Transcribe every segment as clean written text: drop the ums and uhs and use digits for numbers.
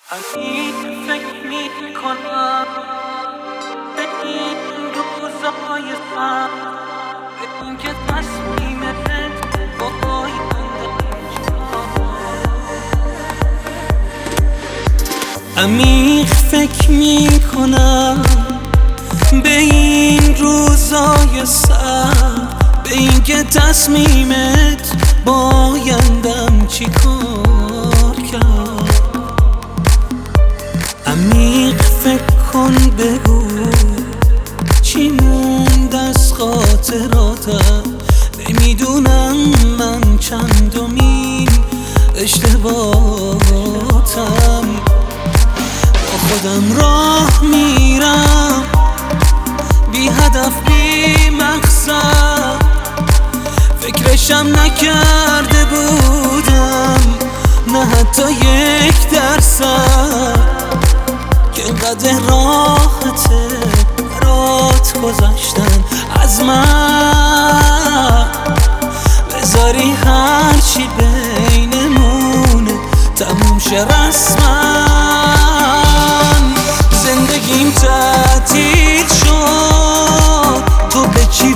عمیق فکر میکنم به این روزای سخت، به این که تصمیمت با آینده عمیق فکر میکنم به این روزای سخت، به این که تصمیمت با آیندم چی کار کرد. عمیق فکر کن بگو چی موند از خاطراتم. نمیدونم من چندمین اشتباهاتم. با خودم راه میرم بی هدف بی مقصد، فکرشم نکرده بودم نه حتی 1% که اینقدر راحته برات گذاشتن از من. بذاری هرچی بینمونه تموم شه رسما. زندگیم تعطیل شد، تو به چی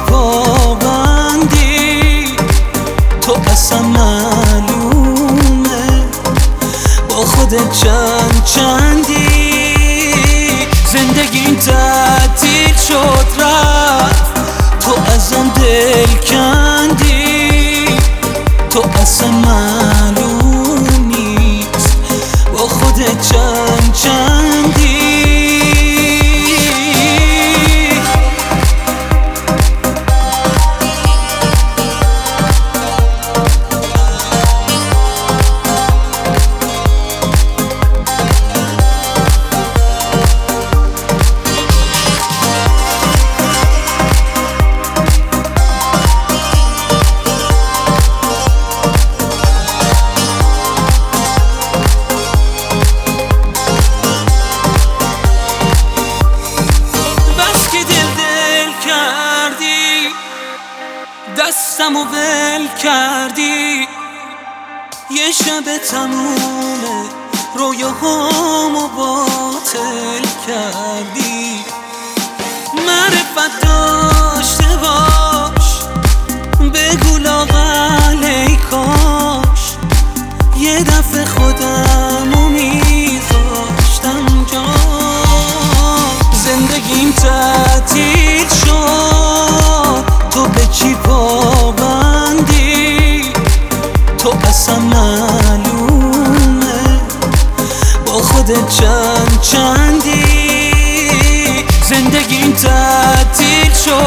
پابندی؟ تو اصلا معلومه با خودت چندی. زندگیم تعطیل شد رفت، تو ازم دل کندی. تو اصلا معلوم نیست با خودت چندی. دستمو ول کردی، یه شب تمومه رویاهامو باطل کردی. معرفت داشته باش بگو لااقل ای کاش یه دفعه خودمو میذاشتم جا. زندگیم تعطیل شد، تو به چی پابندی؟ تو اصلا معلومه با خودت چندی. زندگیم تعطیل شد